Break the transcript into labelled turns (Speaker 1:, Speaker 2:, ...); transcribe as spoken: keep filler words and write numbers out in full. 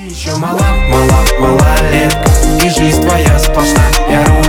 Speaker 1: Еще мала, мала, малолетка, и жизнь твоя сплошная. Я